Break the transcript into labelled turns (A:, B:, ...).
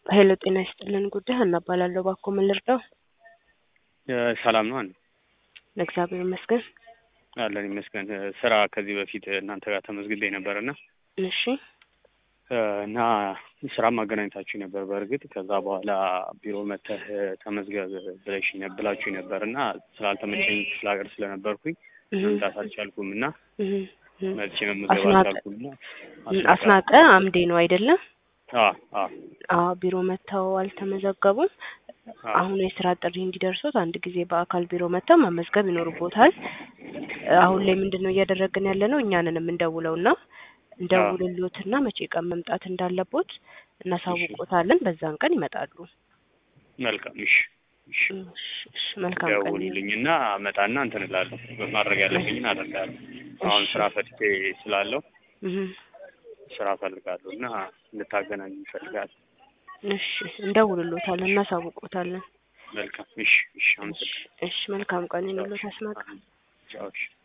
A: ሄሎ ጤና ይስጥልን ጉዳይ እናባላለሁ ባኮ ምን ልርዳው?
B: ሰላም ነው አንዴ
A: ለእግዚአብሔር ይመስገን።
B: አለን ይመስገን። ስራ ከዚህ በፊት እናንተ ጋር ተመዝግቤ ነበርና
A: እሺ
B: እና ስራ ማገናኘታችሁ ነበር። በእርግጥ ከዛ በኋላ ቢሮ መተህ ተመዝገብ ብላችሁ ነበርና ስላልተመቸኝ ስለ ሀገር ስለነበርኩኝ መምጣት አልቻልኩም እና መጥቼ መመዝገብ አልቻልኩምና
A: አስናቀ አምዴ ነው አይደለም? ቢሮ መተው አልተመዘገቡም። አሁን የስራ ጥሪ እንዲደርሱት አንድ ጊዜ በአካል ቢሮ መተው መመዝገብ ይኖርቦታል። አሁን ላይ ምንድነው እያደረግን ያለነው እኛንንም እንደውለውና እንደውልሎትና መቼ ቀን መምጣት እንዳለቦት እናሳውቆታለን። በዛን ቀን ይመጣሉ።
B: መልካም እሺ
A: መልካም ቀን
B: ደውሉልኝና መጣና እንትን እላለሁ። በማድረግ ያለብኝን አደርጋለሁ። አሁን ስራ ፈትቼ ስላለው ስራ ፈልጋለሁና እንድታገናኝ ይፈልጋል።
A: እሺ እንደውልሎታለን እናሳውቆታለን።
B: መልካም እሺ
A: መልካም ቀን ይሁንልዎት አስናቀ።
B: ቻው።